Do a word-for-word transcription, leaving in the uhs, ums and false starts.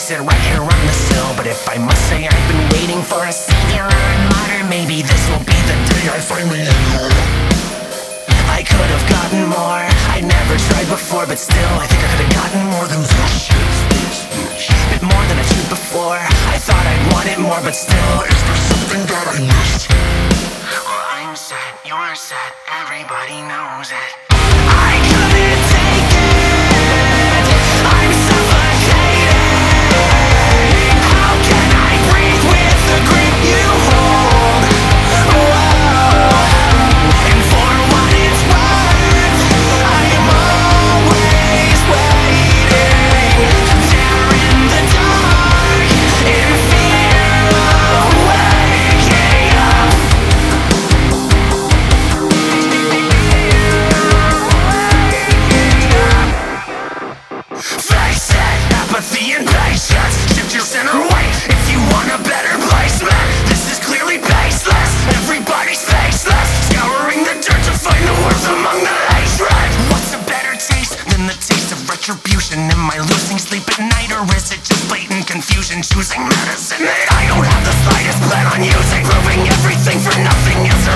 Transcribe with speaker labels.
Speaker 1: sit right here on the sill. But if I must say, I've been waiting for a savior or a martyr. Maybe this will be the day I finally get home. I could have gotten more, I'd never tried before. But still, I think I could have gotten more than this. Bit more than I did before. I thought I'd want it more, but still, is there something that I missed? Well, I'm set, you're set, everybody knows it. I couldn't take it, I'm suffocating. How can I breathe with the grip you hold? Whoa. And for what it's worth, I am always waiting. There in the dark, in fear of waking up. Face it, apathy and patience. Shift your center weight if you want a better placement. This is clearly baseless, everybody's faceless. Scouring the dirt to find the worth among the hatred. What's a better taste than the taste of retribution? Am I losing sleep at night, or is it just blatant confusion? Choosing medicine that I don't have the slightest plan on using. Proving everything for nothing. Is there